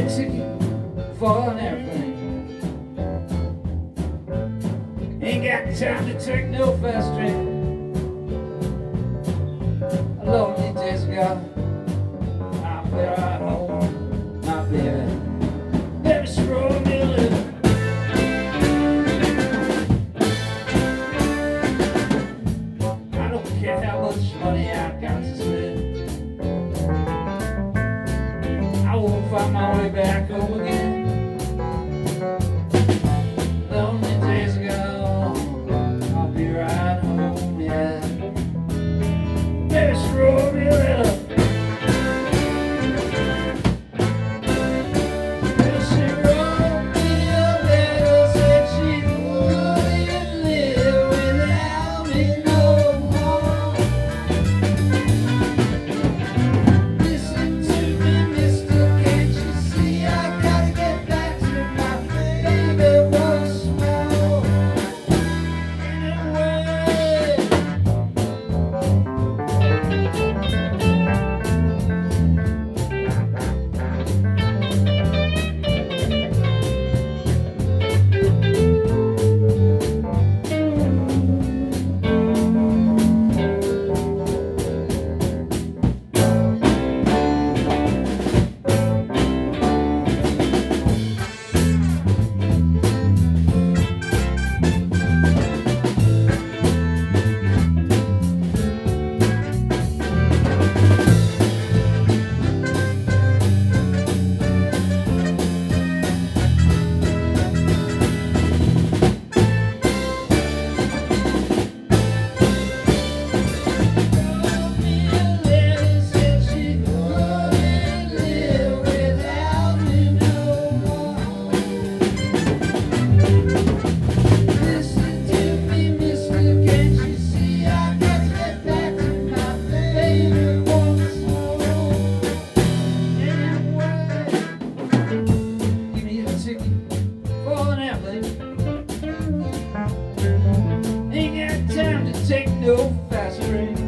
a ticket for an airplane. Ain't got time to take no fast train. A lonely days ago, I'll be right home, my baby. Baby, stroll me a little. I don't care how much money I've got to spend. I won't find my way back home again. Lonely days ago, I'll be right home, yeah. Baby, stroll me a little. Well, she wrote me a letter, said she wouldn't live without me no more. Listen to me, mister, can't you see I gotta get back to my baby once more. Anyway. Ain't got time to take no fast train.